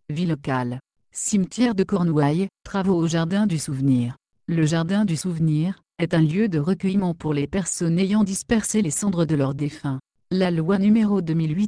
vie locale. Cimetière de Cornouailles, travaux au Jardin du Souvenir. Le Jardin du Souvenir est un lieu de recueillement pour les personnes ayant dispersé les cendres de leurs défunts. La loi numéro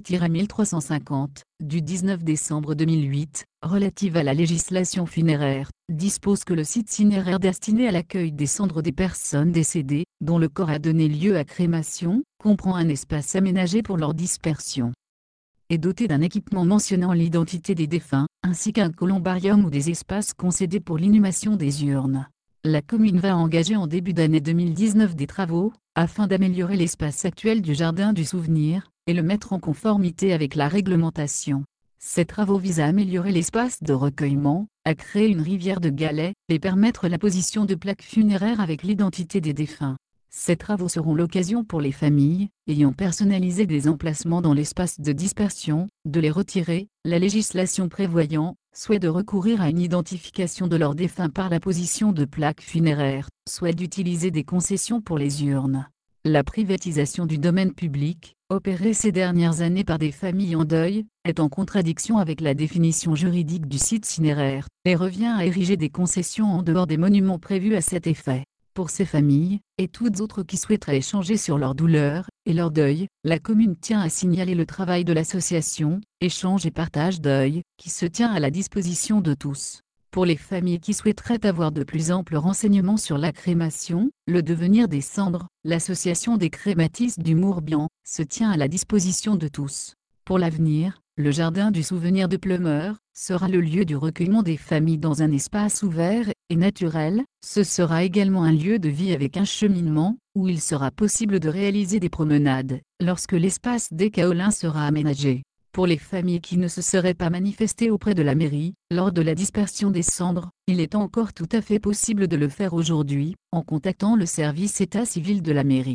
2008-1350, du 19 décembre 2008, relative à la législation funéraire, dispose que le site cinéraire destiné à l'accueil des cendres des personnes décédées, dont le corps a donné lieu à crémation, comprend un espace aménagé pour leur dispersion. Est doté d'un équipement mentionnant l'identité des défunts, ainsi qu'un columbarium ou des espaces concédés pour l'inhumation des urnes. La commune va engager en début d'année 2019 des travaux, afin d'améliorer l'espace actuel du Jardin du Souvenir, et le mettre en conformité avec la réglementation. Ces travaux visent à améliorer l'espace de recueillement, à créer une rivière de galets, et permettre la position de plaques funéraires avec l'identité des défunts. Ces travaux seront l'occasion pour les familles, ayant personnalisé des emplacements dans l'espace de dispersion, de les retirer, la législation prévoyant, soit de recourir à une identification de leurs défunts par la position de plaques funéraires, soit d'utiliser des concessions pour les urnes. La privatisation du domaine public, opérée ces dernières années par des familles en deuil, est en contradiction avec la définition juridique du site cinéraire, et revient à ériger des concessions en dehors des monuments prévus à cet effet. Pour ces familles, et toutes autres qui souhaiteraient échanger sur leur douleur et leur deuil, la commune tient à signaler le travail de l'association Échange et Partage Deuil, qui se tient à la disposition de tous. Pour les familles qui souhaiteraient avoir de plus amples renseignements sur la crémation, le devenir des cendres, l'association des crématistes du Mourbihan se tient à la disposition de tous. Pour l'avenir, le Jardin du Souvenir de Pleumeur sera le lieu du recueillement des familles dans un espace ouvert et naturel. Ce sera également un lieu de vie avec un cheminement, où il sera possible de réaliser des promenades, lorsque l'espace des Kaolins sera aménagé. Pour les familles qui ne se seraient pas manifestées auprès de la mairie, lors de la dispersion des cendres, il est encore tout à fait possible de le faire aujourd'hui, en contactant le service état civil de la mairie.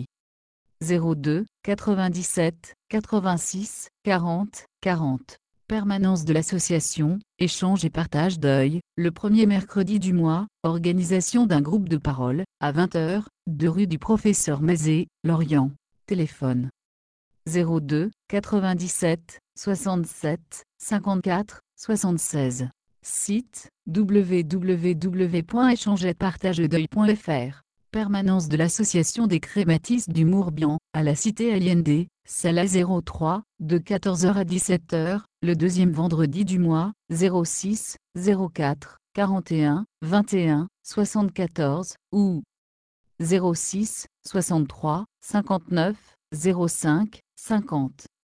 02 97 86 40 40. Permanence de l'association Échange et Partage Deuil, le premier mercredi du mois, organisation d'un groupe de parole, à 20 h, 2 rue du Professeur Mazet, Lorient. Téléphone 02 97 67 54 76. Site www.échangeetpartagedeuil.fr. Permanence de l'association des crématistes du Mourbihan, à la cité Allende, salle A03, de 14 h à 17 h, le deuxième vendredi du mois, 06 04 41 21 74, ou 06 63 59 05 50.